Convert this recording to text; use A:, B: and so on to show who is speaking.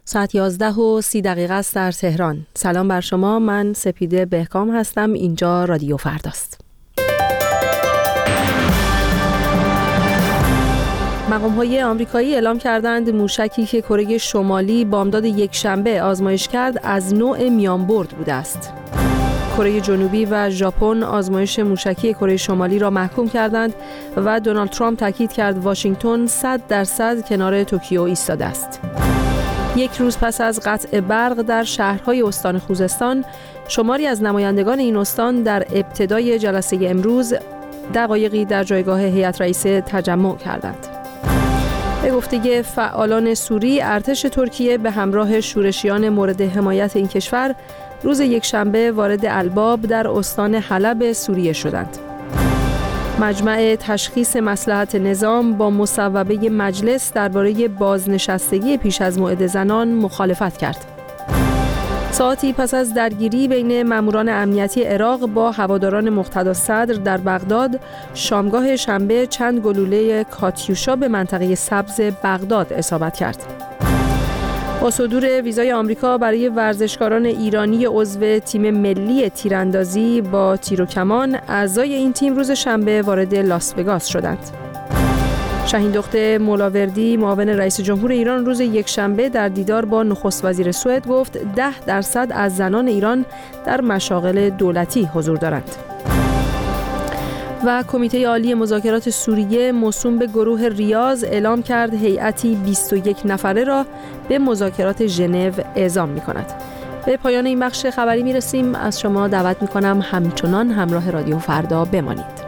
A: ساعت 11:30 است در تهران. سلام بر شما، من سپیده بهکام هستم. اینجا رادیو فرداست. مقام‌های آمریکایی اعلام کردند موشکی که کره شمالی بامداد یکشنبه آزمایش کرد از نوع میانبرد بوده است. کره جنوبی و ژاپن آزمایش موشکی کره شمالی را محکوم کردند و دونالد ترامپ تاکید کرد واشنگتن 100% کنار توکیو ایستاده است. یک روز پس از قطع برق در شهرهای استان خوزستان، شماری از نمایندگان این استان در ابتدای جلسه امروز دقایقی در جایگاه هیئت رئیسه تجمع کردند. به گفته فعالان سوری، ارتش ترکیه به همراه شورشیان مورد حمایت این کشور روز یکشنبه وارد الباب در استان حلب سوریه شدند. مجمع تشخیص مصلحت نظام با مصوبه مجلس درباره بازنشستگی پیش از موعد زنان مخالفت کرد. ساعتی پس از درگیری بین ماموران امنیتی عراق با هواداران مقتدا صدر در بغداد، شامگاه شنبه چند گلوله کاتیوشا به منطقه سبز بغداد اصابت کرد. با صدور ویزای آمریکا برای ورزشکاران ایرانی عضو تیم ملی تیراندازی با تیر و کمان، اعضای این تیم روز شنبه وارد لاس وگاس شدند. شاهین دخت مولاوردی، معاون رئیس جمهور ایران، روز یکشنبه در دیدار با نخست وزیر سوئد گفت 10% از زنان ایران در مشاغل دولتی حضور دارند. و کمیته عالی مذاکرات سوریه موسوم به گروه ریاض اعلام کرد هیئتی 21 نفره را به مذاکرات ژنو اعزام می‌کند. به پایان این بخش خبری می‌رسیم. از شما دعوت می‌کنم همچنان همراه رادیو فردا بمانید.